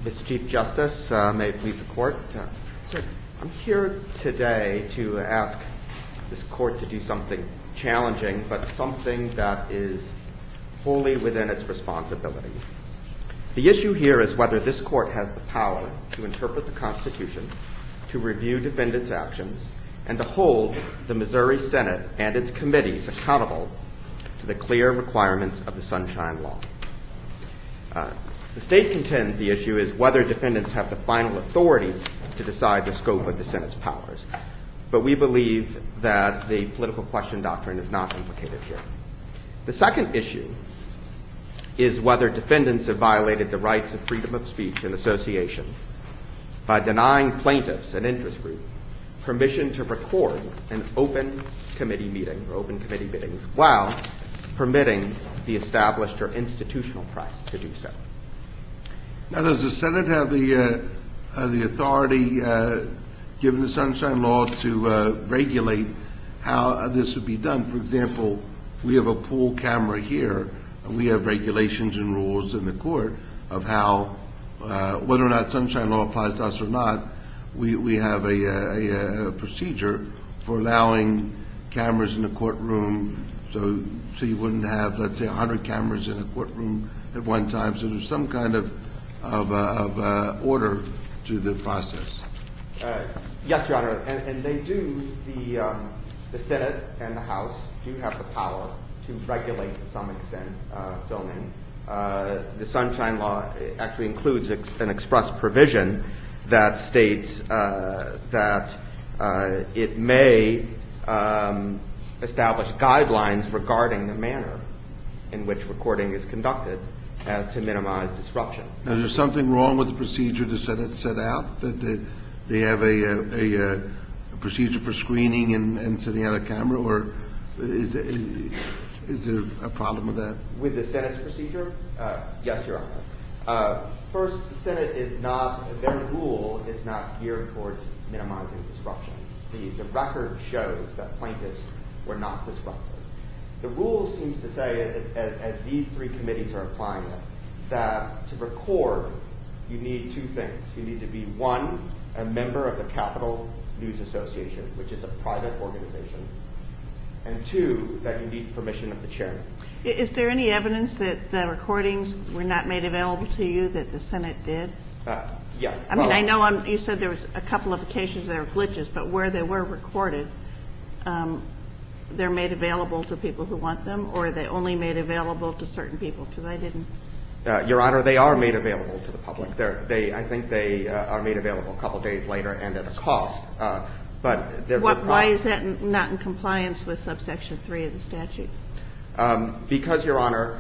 Mr. Chief Justice, may it please the Court. I'm here today to ask this Court to do something challenging, but something that is wholly within its responsibility. The issue here is whether this Court has the power to interpret the Constitution, to review defendants' actions, and to hold the Missouri Senate and its committees accountable to the clear requirements of the Sunshine Law. The state contends the issue is whether defendants have the final authority to decide the scope of the Senate's powers. But we believe that the political question doctrine is not implicated here. The second issue is whether defendants have violated the rights of freedom of speech and association by denying plaintiffs, an interest group, permission to record an open committee meeting or open committee meetings while permitting the established or institutional press to do so. Now, does the Senate have the authority, given the Sunshine Law, to regulate how this would be done? For example, we have a pool camera here, and we have regulations and rules in the court of how, whether or not Sunshine Law applies to us or not, we have a procedure for allowing cameras in the courtroom, so you wouldn't have, let's say, 100 cameras in a courtroom at one time. So there's some kind of order to the process. Yes, Your Honor, and they do. The Senate and the House do have the power to regulate to some extent filming. The Sunshine Law actually includes an express provision that states that it may establish guidelines regarding the manner in which recording is conducted as to minimize disruption. Now, is there something wrong with the procedure the Senate set out, that they have a procedure for screening and setting out a camera, or is there a problem with that? With the Senate's procedure? Yes, Your Honor. First, the Senate is not, their rule is not geared towards minimizing disruption. The record shows that plaintiffs were not disrupted. The rule seems to say, as these three committees are applying it, that to record, you need two things. You need to be, one, a member of the Capital News Association, which is a private organization, and two, that you need permission of the chairman. Is there any evidence that the recordings were not made available to you that the Senate did? Yes. I mean, I know you said there was a couple of occasions there were glitches, but where they were recorded, they're made available to people who want them, or are they only made available to certain people? Because I didn't. Your Honor, they are made available to the public. I think they are made available a couple days later and at a cost. Why is that not in compliance with subsection 3 of the statute? Because, Your Honor,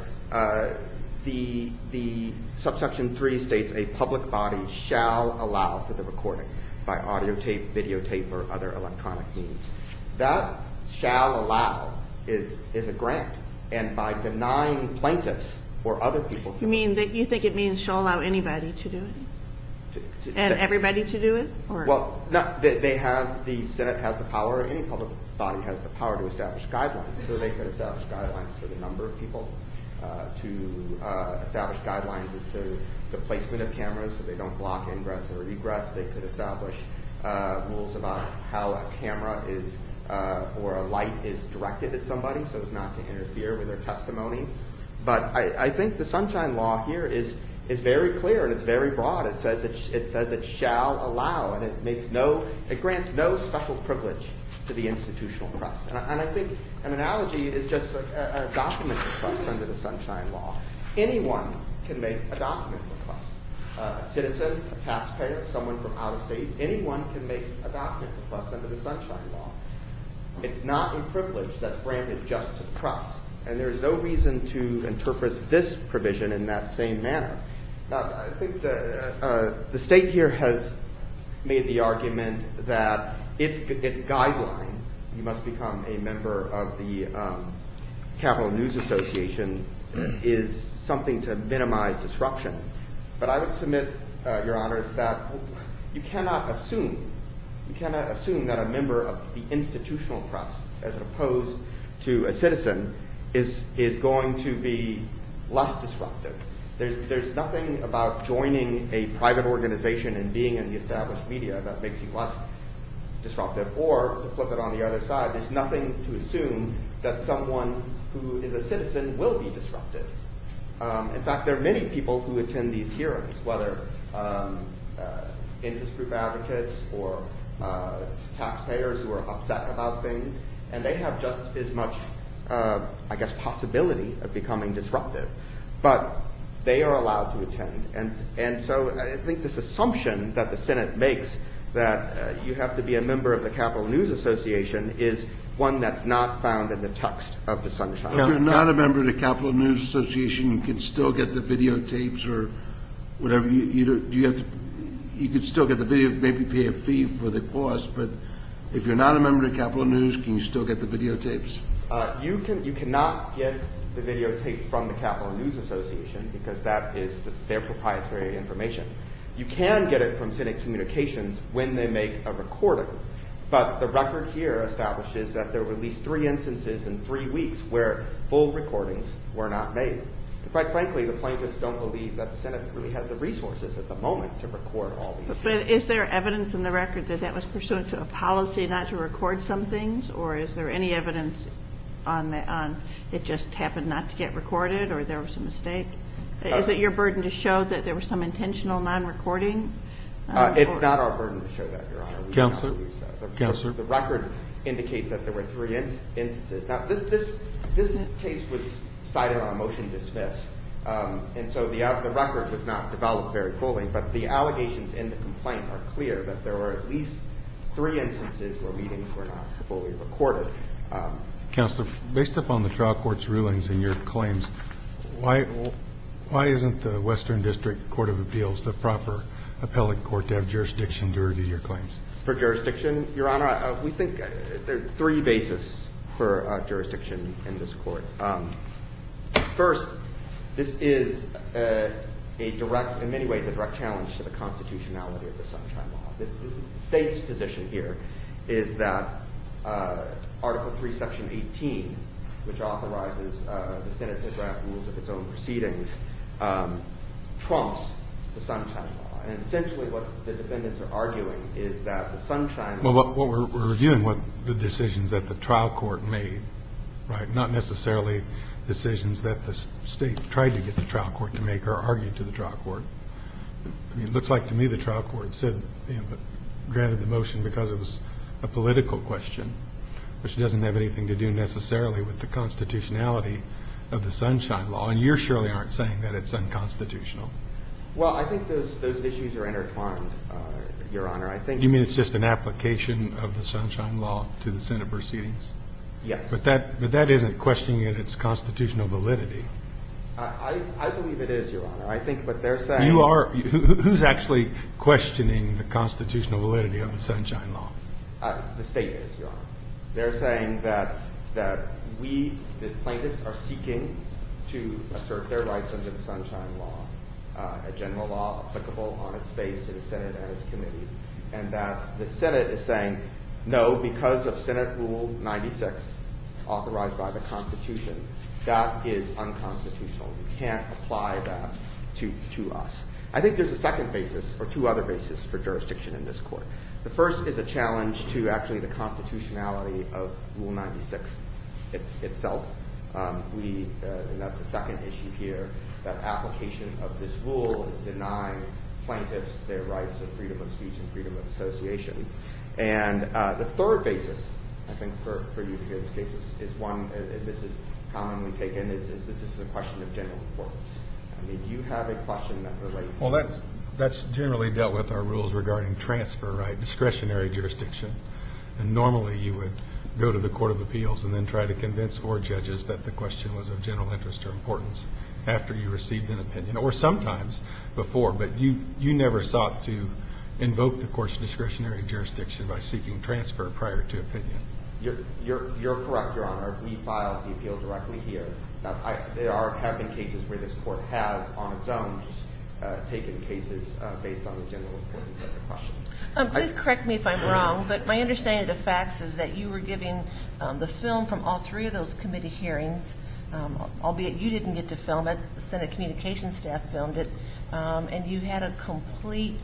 the subsection 3 states a public body shall allow for the recording by audio tape, videotape, or other electronic means. That shall allow is a grant, and by denying plaintiffs or other people. You mean that you think it means shall allow anybody to do it? And everybody to do it? Or? Well, no, the Senate has the power, any public body has the power to establish guidelines. So they could establish guidelines for the number of people, to establish guidelines as to the placement of cameras so they don't block ingress or egress. They could establish rules about how a camera is or a light is directed at somebody so as not to interfere with their testimony. But I think the Sunshine Law here is very clear and it's very broad. It says it shall allow, and it grants no special privilege to the institutional press. And I think an analogy is just a document request under the Sunshine Law. Anyone can make a document request. A citizen, a taxpayer, someone from out of state, anyone can make a document request under the Sunshine Law. It's not a privilege that's granted just to the press. And there's no reason to interpret this provision in that same manner. Now, I think the state here has made the argument that its guideline, you must become a member of the Capital News Association, is something to minimize disruption. But I would submit, Your Honors, that you cannot assume that a member of the institutional press, as opposed to a citizen, is going to be less disruptive. There's nothing about joining a private organization and being in the established media that makes you less disruptive. Or, to flip it on the other side, there's nothing to assume that someone who is a citizen will be disruptive. In fact, there are many people who attend these hearings, whether interest group advocates or taxpayers who are upset about things, and they have just as much, possibility of becoming disruptive. But they are allowed to attend. And so I think this assumption that the Senate makes that you have to be a member of the Capitol News Association is one that's not found in the text of the Sunshine Law. If you're not a member of the Capitol News Association, you can still get the videotapes or whatever. You could still get the video, maybe pay a fee for the cost, but if you're not a member of the Capitol News, can you still get the videotapes? You cannot get the videotape from the Capitol News Association because that is their proprietary information. You can get it from Senate Communications when they make a recording. But the record here establishes that there were at least 3 instances in 3 weeks where full recordings were not made. And quite frankly, the plaintiffs don't believe that the Senate really has the resources at the moment to record all these. But is there evidence in the record that that was pursuant to a policy not to record some things, or is there any evidence on it just happened not to get recorded, or there was a mistake? Is it your burden to show that there was some intentional non-recording? It's not our burden to show that, Your Honor. Counselor. The record indicates that there were 3 instances. Now, this case was cited on a motion to dismiss, and so the record was not developed very fully, but the allegations in the complaint are clear that there were at least 3 instances where meetings were not fully recorded. Counselor, based upon the trial court's rulings and your claims, why isn't the Western District Court of Appeals the proper appellate court to have jurisdiction to review your claims? For jurisdiction, Your Honor, we think there are 3 bases for jurisdiction in this court. First, this is in many ways, a direct challenge to the constitutionality of the Sunshine Law. The state's position here is that Article 3, Section 18, which authorizes the Senate to draft rules of its own proceedings, trumps the Sunshine Law. And essentially what the defendants are arguing is that the Sunshine Law... Well, what we're reviewing what the decisions that the trial court made, right? Not necessarily decisions that the state tried to get the trial court to make or argued to the trial court. I mean, it looks like to me the trial court said, granted the motion because it was a political question, which doesn't have anything to do necessarily with the constitutionality of the Sunshine Law. And you surely aren't saying that it's unconstitutional. Well, I think those issues are intertwined, Your Honor. I think. You mean it's just an application of the Sunshine Law to the Senate proceedings? Yes. But that isn't questioning its constitutional validity. I believe it is, Your Honor. I think what they're saying. You are. Who's actually questioning the constitutional validity of the Sunshine Law? The state is, Your Honor. They're saying that we, the plaintiffs, are seeking to assert their rights under the Sunshine Law, a general law applicable on its face to the Senate and its committees, and that the Senate is saying, no, because of Senate Rule 96, authorized by the Constitution, that is unconstitutional. You can't apply that to us. I think there's a second basis, or 2 other bases for jurisdiction in this court. The first is a challenge to actually the constitutionality of Rule 96 itself. And that's the second issue here, that application of this rule is denying plaintiffs their rights of freedom of speech and freedom of association. And the third basis, I think, for you to hear this case is one, this is commonly taken, is this is a question of general importance. I mean, do you have a question that relates to... Well, that's generally dealt with our rules regarding transfer, right? Discretionary jurisdiction. And normally you would go to the Court of Appeals and then try to convince 4 judges that the question was of general interest or importance after you received an opinion, or sometimes before. But you never sought to invoke the court's discretionary jurisdiction by seeking transfer prior to opinion. You're correct, Your Honor. We filed the appeal directly here. Now, there have been cases where this court has, on its own, taken cases based on the general importance of the question. Please correct me if I'm wrong, but my understanding of the facts is that you were giving the film from all 3 of those committee hearings albeit you didn't get to film it, the Senate communications staff filmed it, and you had a complete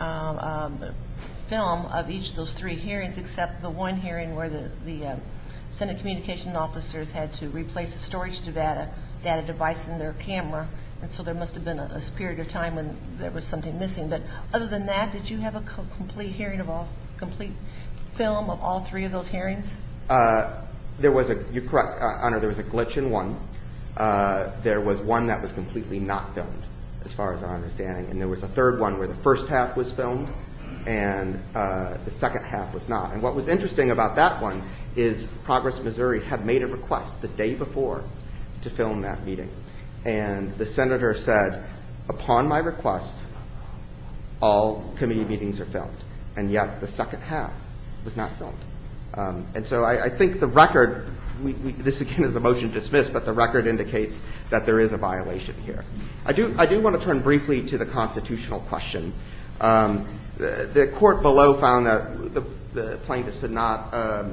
film of each of those 3 hearings, except the one hearing where the Senate communications officers had to replace the storage data device in their camera, and so there must have been a period of time when there was something missing. But other than that, did you have a complete complete film of all 3 of those hearings? You're correct, Honor, there was a glitch in one. There was one that was completely not filmed, as far as our understanding, and there was a third one where the first half was filmed and the second half was not. And what was interesting about that one is Progress Missouri had made a request the day before to film that meeting. And the senator said, upon my request, all committee meetings are filmed. And yet the second half was not filmed. And so I think the record, this again is a motion to dismiss, but the record indicates that there is a violation here. I do want to turn briefly to the constitutional question. The court below found that the plaintiffs had not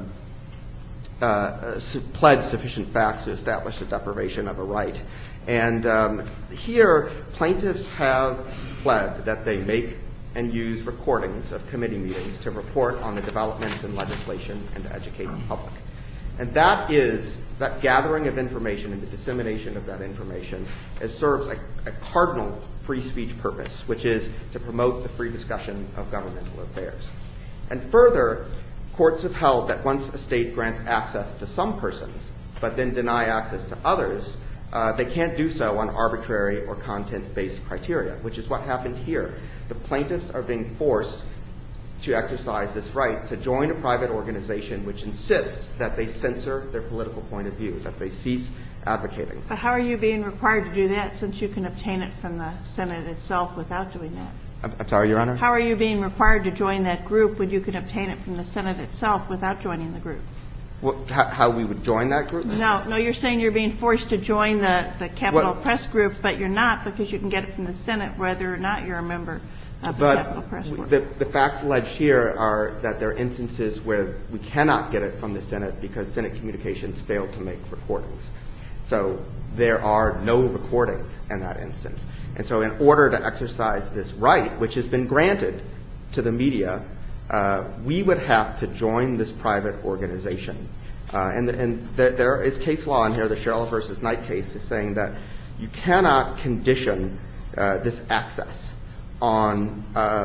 pled sufficient facts to establish the deprivation of a right. And here, plaintiffs have pled that they make and use recordings of committee meetings to report on the developments in legislation and to educate the public. And that gathering of information and the dissemination of that information serves a cardinal free speech purpose, which is to promote the free discussion of governmental affairs. And further, courts have held that once a state grants access to some persons, but then deny access to others, they can't do so on arbitrary or content-based criteria, which is what happened here. The plaintiffs are being forced to exercise this right to join a private organization which insists that they censor their political point of view, that they cease advocating. But how are you being required to do that since you can obtain it from the Senate itself without doing that? I'm sorry, Your Honor? How are you being required to join that group when you can obtain it from the Senate itself without joining the group? How we would join that group? No, you're saying you're being forced to join the Capitol Press group, but you're not because you can get it from the Senate whether or not you're a member of the Capitol Press group. The facts alleged here are that there are instances where we cannot get it from the Senate because Senate communications failed to make recordings. So there are no recordings in that instance. And so in order to exercise this right, which has been granted to the media, we would have to join this private organization. And there is case law in here, the Sherrill versus Knight case is saying that you cannot condition this access on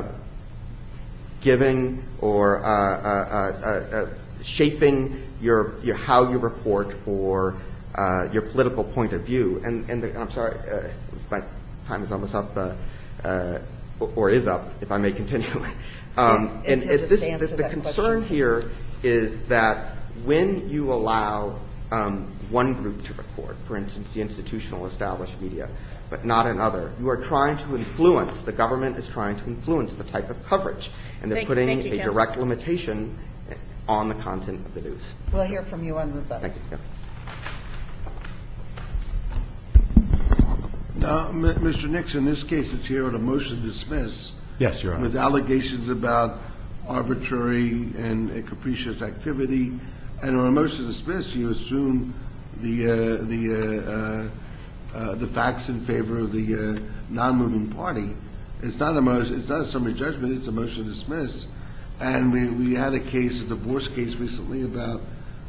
giving or shaping your how you report or your political point of view. And I'm sorry, my time is almost up, or is up, if I may continue. And the concern here is that when you allow one group to record, for instance, the institutional established media, but not another, you are trying to influence, the government is trying to influence the type of coverage, and they're putting a direct limitation on the content of the news. We'll hear from you on rebuttal. Thank you. Now, Mr. Nixon, this case is here on a motion to dismiss. Yes, Your Honor. With allegations about arbitrary and capricious activity. And on a motion to dismiss, you assume the facts in favor of the non-moving party. It's not a summary judgment. It's a motion to dismiss. And we had a case, a divorce case recently about,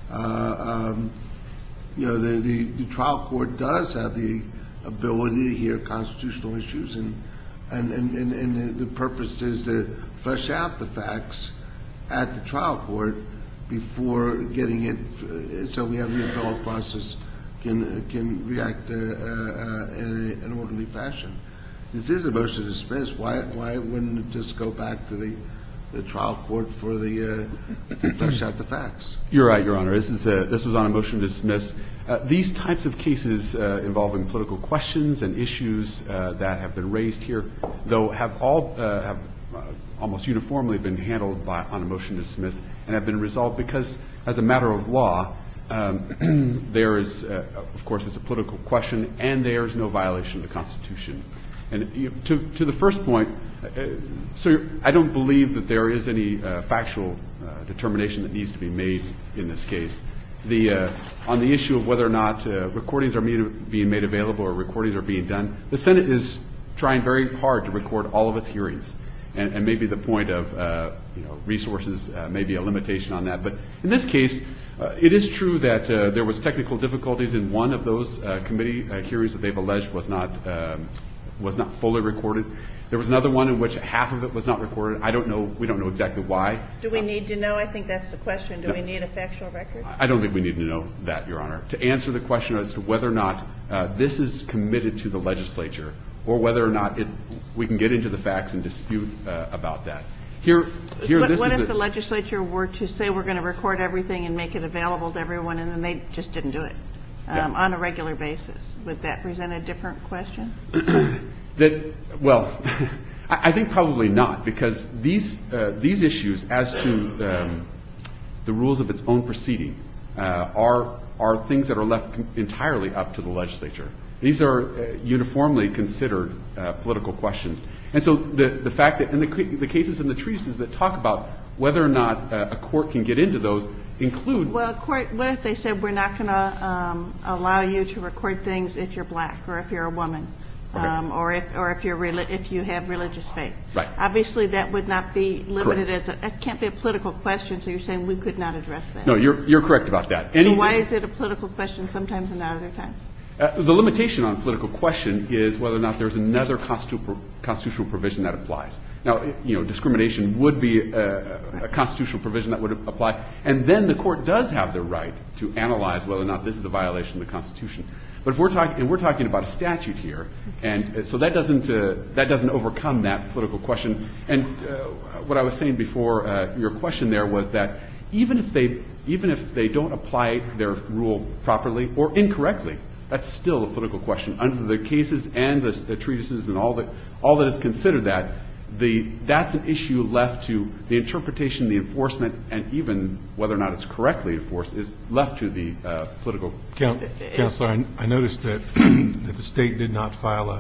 the trial court does have the ability to hear constitutional issues, and the purpose is to flesh out the facts at the trial court before getting it, so we have the appellate process can react in an orderly fashion. This is a motion to dismiss. Why wouldn't it just go back to the trial court for to flesh out the facts? You're right, Your Honor. This was on a motion to dismiss. These types of cases involving political questions and issues that have been raised here, though, have almost uniformly been handled on a motion to dismiss and have been resolved because, as a matter of law, there is, of course, it's a political question, and there is no violation of the Constitution. And to the first point, so I don't believe that there is any factual determination that needs to be made in this case. On the issue of whether or not recordings are being made available or recordings are being done, the Senate is trying very hard to record all of its hearings. And maybe the point of resources may be a limitation on that. But in this case, it is true that there was technical difficulties in one of those committee hearings that they've alleged was not fully recorded. There was another one in which half of it was not recorded. I don't know. We don't know exactly why. Do we need to know? I think that's the question. Do we need a factual record? I don't think we need to know that, Your Honor. To answer the question as to whether or not this is committed to the legislature or whether or not we can get into the facts and dispute about that. What if the legislature were to say we're going to record everything and make it available to everyone, and then they just didn't do it on a regular basis? Would that present a different question? I think probably not, because these issues as to the rules of its own proceeding are things that are left entirely up to the legislature. These are uniformly considered political questions. And so the fact that in the cases in the treatises that talk about whether or not a court can get into those include... Well, a court, what if they said we're not going to allow you to record things if you're black or if you're a woman, or if you have religious faith? Right. Obviously, that would not be limited it can't be a political question, so you're saying we could not address that. No, you're correct about that. So why is it a political question sometimes and not other times? The limitation on political question is whether or not there's another constitutional provision that applies. Now, discrimination would be a constitutional provision that would apply, and then the court does have the right to analyze whether or not this is a violation of the Constitution. But if we're talking about a statute here, and so that doesn't overcome that political question. And what I was saying before your question there was that even if they don't apply their rule properly or incorrectly, that's still a political question. Under the cases and the treatises and all that is considered that's an issue left to the interpretation, the enforcement, and even whether or not it's correctly enforced is left to the political. Counselor, I noticed that that the state did not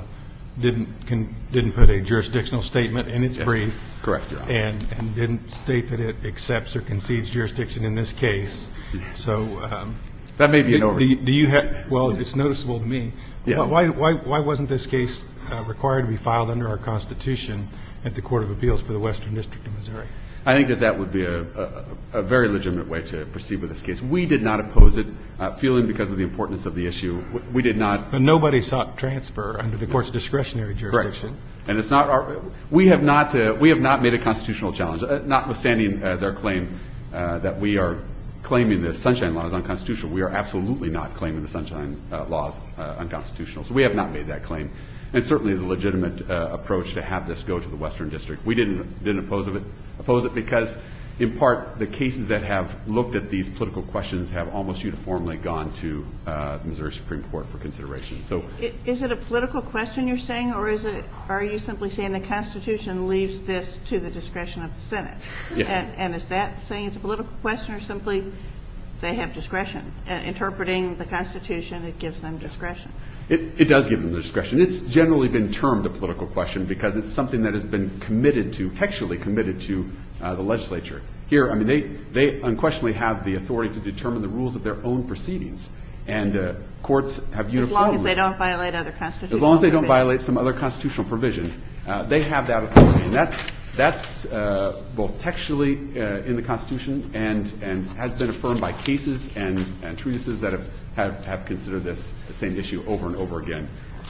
didn't put a jurisdictional statement in its brief. Correct, Your Honor. And didn't state that it accepts or concedes jurisdiction in this case. So that may be an oversight. Do you have? Well, it's noticeable to me. Yes. Why wasn't this case required to be filed under our Constitution at the Court of Appeals for the Western District of Missouri? I think that would be a very legitimate way to proceed with this case. We did not oppose it, feeling because of the importance of the issue. We did not. But nobody sought transfer under the court's discretionary jurisdiction. Correct. And it's not we have not made a constitutional challenge, notwithstanding their claim that we are claiming the Sunshine Law is unconstitutional. We are absolutely not claiming the Sunshine Law is unconstitutional. So we have not made that claim. And certainly is a legitimate approach to have this go to the Western District. We didn't oppose it because, in part, the cases that have looked at these political questions have almost uniformly gone to the Missouri Supreme Court for consideration. So, is it a political question you're saying, or are you simply saying the Constitution leaves this to the discretion of the Senate? Yes. And is that saying it's a political question, or simply they have discretion? Interpreting the Constitution, it gives them discretion. It does give them the discretion. It's generally been termed a political question because it's something that has been textually committed to the legislature. Here, I mean, they unquestionably have the authority to determine the rules of their own proceedings. And courts have uniformly... As long as they don't violate other constitutional provisions. As long as they don't violate some other constitutional provision, they have that authority. And that's both textually in the Constitution and has been affirmed by cases and treatises that have considered this the same issue over and over again.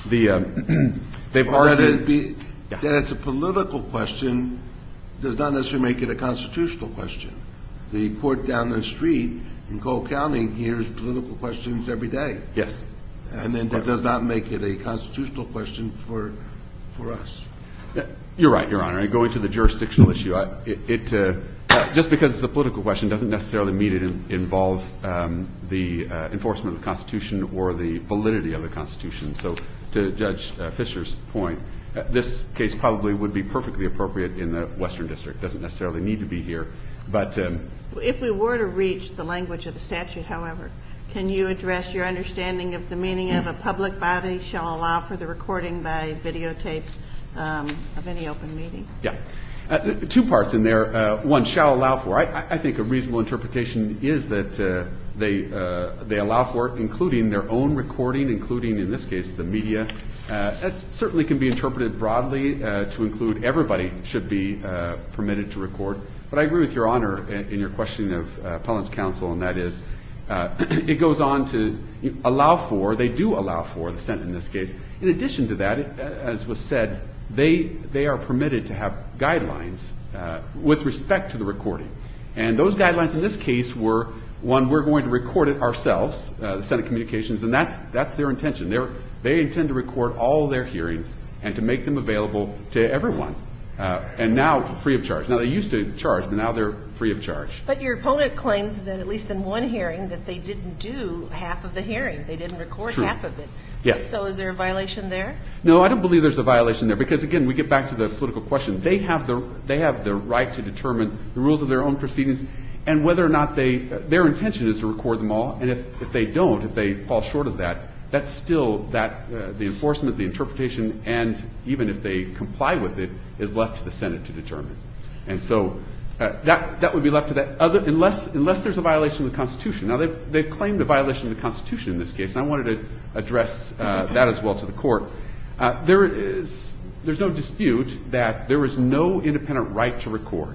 They've argued that it's a political question does not necessarily make it a constitutional question. The court down the street in Cole County hears political questions every day. Yes. And then that does not make it a constitutional question for us. You're right, Your Honor. And going to the jurisdictional issue, just because it's a political question doesn't necessarily mean it involves the enforcement of the Constitution or the validity of the Constitution. So to Judge Fischer's point, this case probably would be perfectly appropriate in the Western District. It doesn't necessarily need to be here. But if we were to reach the language of the statute, however, can you address your understanding of the meaning of a public body shall allow for the recording by videotape of any open meeting? Yeah. 2 parts in there. One, shall allow for. I think a reasonable interpretation is that They allow for it, including their own recording, including, in this case, the media. That certainly can be interpreted broadly to include everybody should be permitted to record. But I agree with Your Honor in your question of appellant's counsel, and that is it goes on to allow for, they do allow for, the Senate in this case. In addition to that, as was said, they are permitted to have guidelines with respect to the recording. And those guidelines in this case were, one, we're going to record it ourselves, the Senate Communications, and that's their intention. They intend to record all their hearings and to make them available to everyone, and now free of charge. Now, they used to charge, but now they're free of charge. But your opponent claims that at least in one hearing that they didn't do half of the hearing. They didn't record True. half of it. Yes. So is there a violation there? No, I don't believe there's a violation there because, again, we get back to the political question. They have the right to determine the rules of their own proceedings and whether or not their intention is to record them all. And if they don't, if they fall short of that, that's still the enforcement, the interpretation, and even if they comply with it, is left to the Senate to determine. And so that would be left to that, unless there's a violation of the Constitution. Now, they've claimed a violation of the Constitution in this case, and I wanted to address that as well to the court. There's no dispute that there is no independent right to record.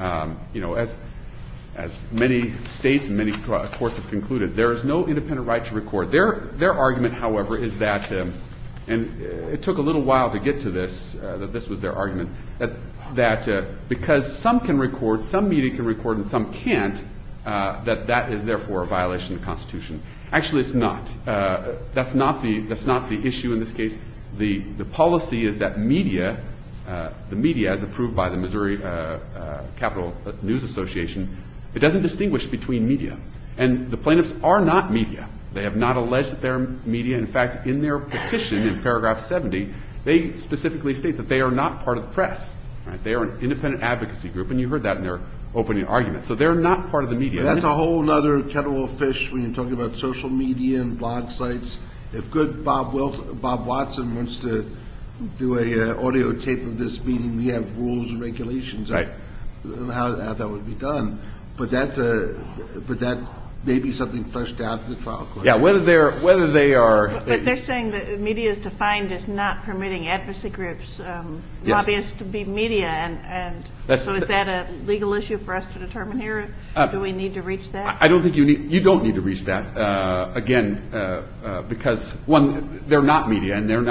As many states and many courts have concluded, there is no independent right to record. Their argument, however, is that, and it took a little while to get to this, that this was their argument, that because some can record, some media can record, and some can't, that is therefore a violation of the Constitution. Actually, it's not. That's not the issue in this case. The policy is that media, the media as approved by the Missouri Capital News Association, it doesn't distinguish between media. And the plaintiffs are not media. They have not alleged that they're media. In fact, in their petition in paragraph 70, they specifically state that they are not part of the press. Right? They are an independent advocacy group, and you heard that in their opening argument. So they're not part of the media. That's a whole other kettle of fish when you're talking about social media and blog sites. If good Bob Watson wants to do a audio tape of this meeting, we have rules and regulations right. on how that would be done. But that may be something fleshed out in the trial court. Yeah, whether they are. But they're saying that media is defined as not permitting advocacy groups, lobbyists to be media, and so is that a legal issue for us to determine here? Do we need to reach that? I don't think you don't need to reach that. Again, because one, they're not media, and they're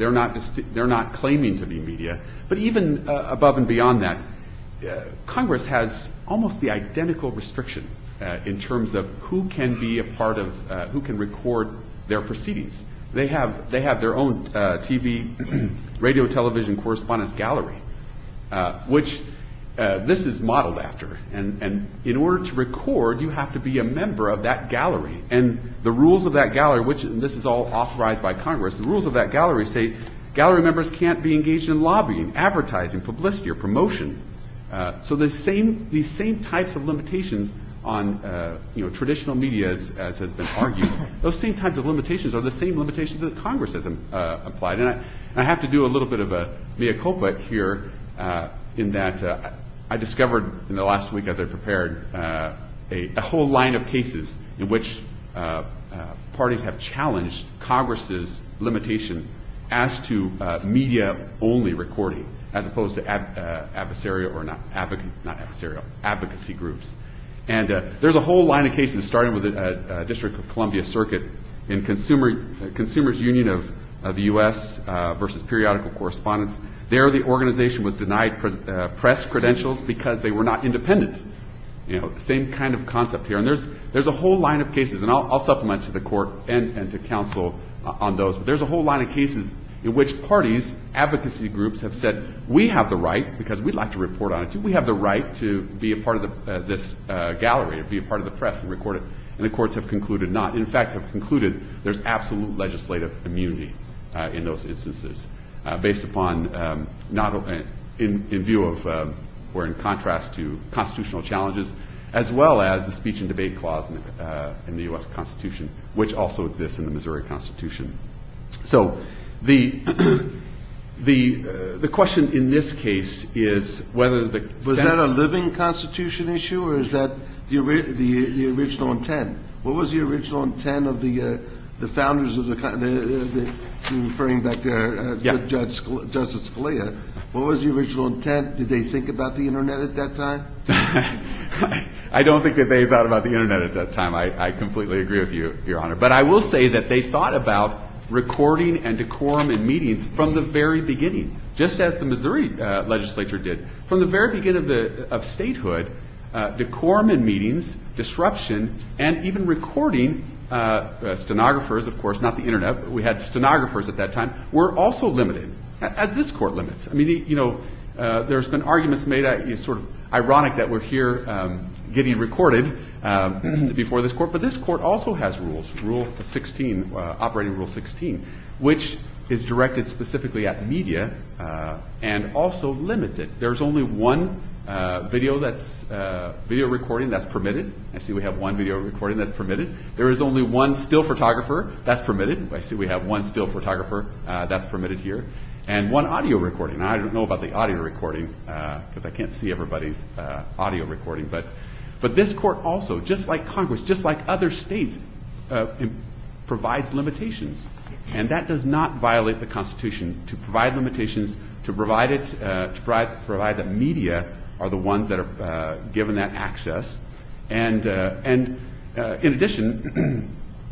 not claiming to be media. But even above and beyond that, Congress has almost the identical restriction in terms of who can be a part of, who can record their proceedings. They have their own TV, radio, television correspondence gallery, which this is modeled after. And in order to record, you have to be a member of that gallery. And the rules of that gallery, and this is all authorized by Congress, the rules of that gallery say gallery members can't be engaged in lobbying, advertising, publicity, or promotion. So these same types of limitations on traditional media, as has been argued, those same types of limitations are the same limitations that Congress has applied. And I have to do a little bit of a mea culpa here in that I discovered in the last week as I prepared a whole line of cases in which parties have challenged Congress's limitation as to media-only recording, as opposed to adversarial or not adversarial, advocacy groups. And there's a whole line of cases, starting with the District of Columbia Circuit in Consumers Union of the U.S. Versus Periodical Correspondence. There, the organization was denied press credentials because they were not independent. Same kind of concept here. And there's a whole line of cases, and I'll supplement to the court and to counsel on those. But there's a whole line of cases in which parties, advocacy groups, have said, we have the right, because we'd like to report on it too, we have the right to be a part of this gallery, or be a part of the press and record it. And the courts have concluded not. In fact, have concluded there's absolute legislative immunity in those instances, based upon in view of, or in contrast to constitutional challenges, as well as the speech and debate clause in the U.S. Constitution, which also exists in the Missouri Constitution. So the question in this case is whether was that a living Constitution issue, or is that the original intent? What was the original intent of the founders of the referring back to Justice Scalia? What was the original intent? Did they think about the Internet at that time? I don't think that they thought about the Internet at that time. I completely agree with you, Your Honor. But I will say that they thought about recording and decorum in meetings from the very beginning, just as the Missouri legislature did. From the very beginning of statehood, decorum in meetings, disruption, and even recording, stenographers, of course, not the Internet, but we had stenographers at that time, were also limited, as this court limits. I mean, there's been arguments made, it's sort of ironic that we're here getting recorded before this court, but this court also has rules, Rule 16, Operating Rule 16, which is directed specifically at media and also limits it. There's only one video recording that's permitted. I see we have one video recording that's permitted. There is only one still photographer that's permitted. I see we have one still photographer that's permitted here. And one audio recording. Now, I don't know about the audio recording because I can't see everybody's audio recording. But this court also, just like Congress, just like other states, provides limitations. And that does not violate the Constitution to provide limitations, to provide that media are the ones that are given that access. And in addition,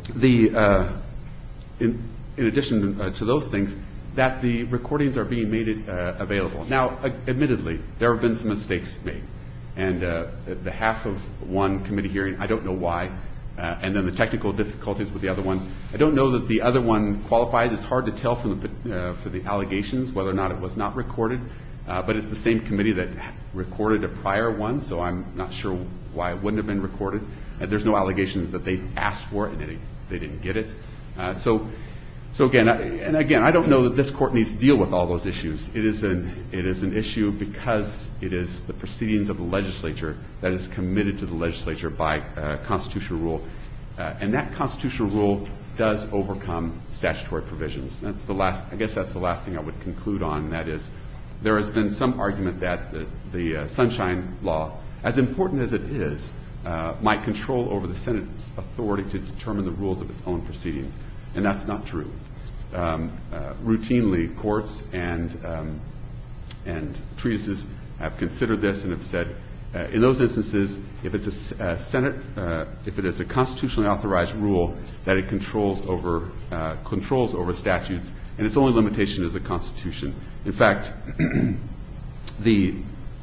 in addition to those things, that the recordings are being made available. Now, admittedly, there have been some mistakes made. And the half of one committee hearing, I don't know why. And then the technical difficulties with the other one. I don't know that the other one qualifies. It's hard to tell from for the allegations whether or not it was not recorded. But it's the same committee that recorded a prior one, so I'm not sure why it wouldn't have been recorded. And there's no allegations that they asked for it and they didn't get it. So again, I don't know that this court needs to deal with all those issues. It is an issue because it is the proceedings of the legislature that is committed to the legislature by constitutional rule, and that constitutional rule does overcome statutory provisions. I guess that's the last thing I would conclude on. And that is, there has been some argument that the Sunshine Law, as important as it is, might control over the Senate's authority to determine the rules of its own proceedings. And that's not true. Routinely, courts and treatises have considered this and have said, in those instances, if it's if it is a constitutionally authorized rule, that it controls over statutes, and its only limitation is the Constitution. In fact, the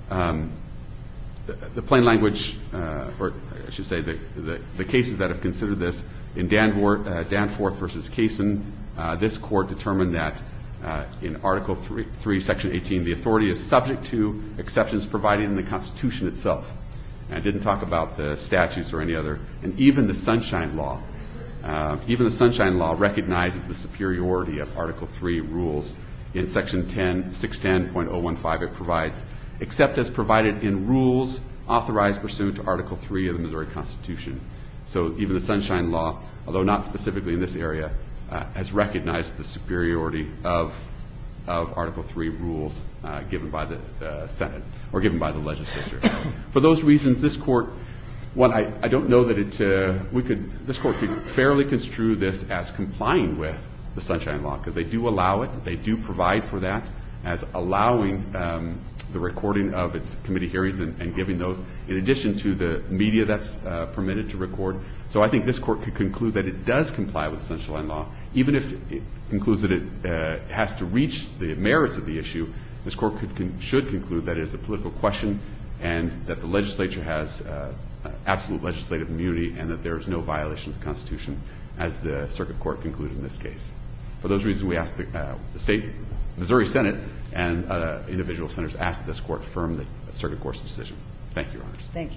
plain language, or I should say, the cases that have considered this, in Danforth versus Kaysen, this court determined that in Article 3, Section 18, the authority is subject to exceptions provided in the Constitution itself. And I didn't talk about the statutes or any other. And even the Sunshine Law recognizes the superiority of Article 3 rules. In Section 610.015, it provides, except as provided in rules authorized pursuant to Article 3 of the Missouri Constitution. So even the Sunshine Law, although not specifically in this area, has recognized the superiority of Article 3 rules given by the Senate or given by the legislature. For those reasons, this court, I don't know that this court could fairly construe this as complying with the Sunshine Law, because they do allow it, they do provide for that, as allowing the recording of its committee hearings and giving those, in addition to the media that's permitted to record. So I think this court could conclude that it does comply with the Sunshine Law. Even if it concludes that it has to reach the merits of the issue, this court should conclude that it is a political question and that the legislature has absolute legislative immunity and that there is no violation of the Constitution, as the circuit court concluded in this case. For those reasons, we ask the state, Missouri Senate, and individual senators ask that this court affirm the circuit court's decision. Thank you, Your Honors. Thank you.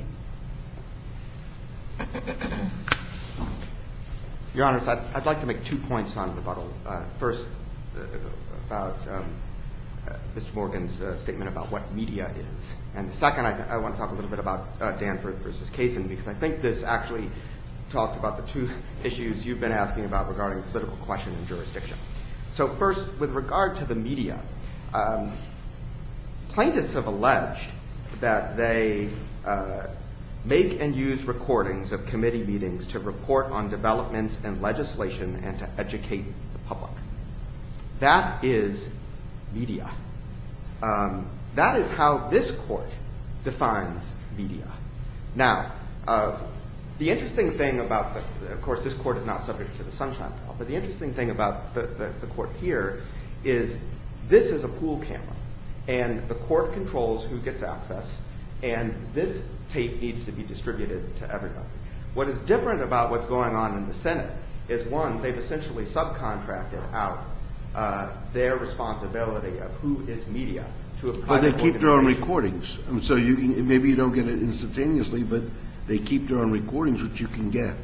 Your Honors, I'd like to make 2 points on rebuttal. First, about Mr. Morgan's statement about what media is. And second, I want to talk a little bit about Danforth versus Kaysen, because I think this actually talks about the 2 issues you've been asking about regarding political question and jurisdiction. So first, with regard to the media, plaintiffs have alleged that they make and use recordings of committee meetings to report on developments in legislation and to educate the public. That is media. That is how this court defines media. Now, the interesting thing about of course, this court is not subject to the Sunshine Law, but the interesting thing about the court here is this is a pool camera, and the court controls who gets access, and this tape needs to be distributed to everybody. What is different about what's going on in the Senate is, one, they've essentially subcontracted out their responsibility of who is media to a private But they keep their own organization. recordings. So maybe you don't get it instantaneously, but they keep their own recordings, which you can get.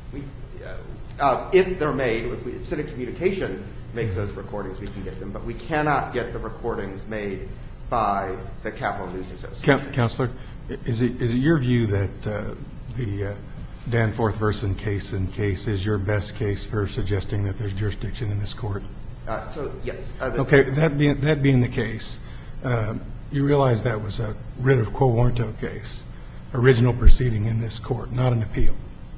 If they're made, if Senate Communication makes those recordings, we can get them, but we cannot get the recordings made by the Capitol News Association. Counselor, is it your view that the Danforth versus case is your best case for suggesting that there's jurisdiction in this court? Yes. Okay, that being the case, you realize that was a writ of quo warranto case, original proceeding in this court, not an appeal.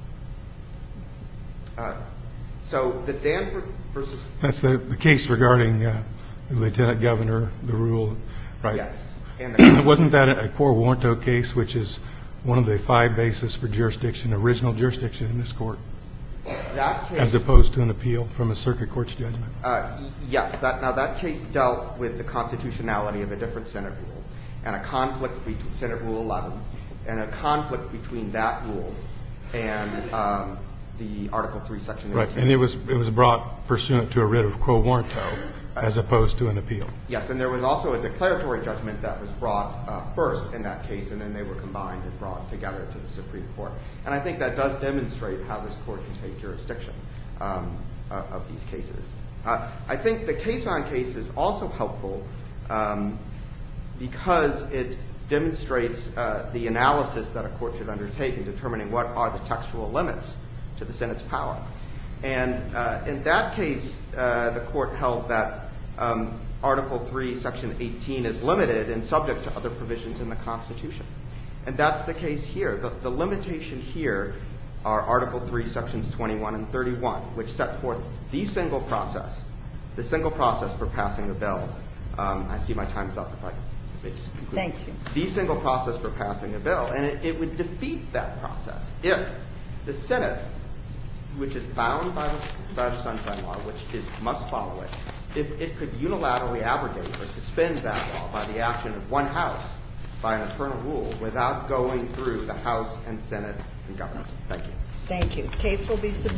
So the Danforth versus... That's the case regarding the lieutenant governor, the rule, right? Yes. And wasn't that a quo warranto case, which is one of the 5 bases for jurisdiction, original jurisdiction in this court, that case, as opposed to an appeal from a circuit court's judgment? Yes. That case dealt with the constitutionality of a different Senate rule and a conflict between Senate Rule 11 and a conflict between that rule and the Article 3, Section 18. Right, and it was brought pursuant to a writ of quo warranto as opposed to an appeal. Yes, and there was also a declaratory judgment that was brought first in that case, and then they were combined and brought together to the Supreme Court. And I think that does demonstrate how this court can take jurisdiction of these cases. I think the case-on-case is also helpful because it demonstrates the analysis that a court should undertake in determining what are the textual limits to the Senate's power. And in that case, the court held that Article 3, Section 18 is limited and subject to other provisions in the Constitution. And that's the case here. The limitation here are Article 3, Sections 21 and 31, which set forth the single process for passing a bill. I see my time's up. If I may just conclude. Thank you. The single process for passing a bill. And it would defeat that process if the Senate, which is bound by the Sunshine Law, which must follow it, if it could unilaterally abrogate or suspend that law by the action of one House by an eternal rule without going through the House and Senate and government. Thank you. Thank you. Case will be submitted.